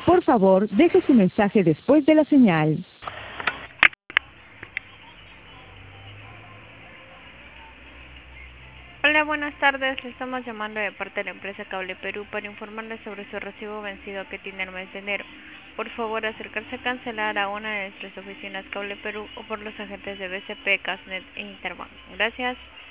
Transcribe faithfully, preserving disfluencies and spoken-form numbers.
Por favor, deje su mensaje después de la señal. Hola, buenas tardes. Le estamos llamando de parte de la empresa Cable Perú para informarles sobre su recibo vencido que tiene el mes de enero. Por favor, acercarse a cancelar a una de nuestras oficinas Cable Perú o por los agentes de B C P, Casnet e Interbank. Gracias.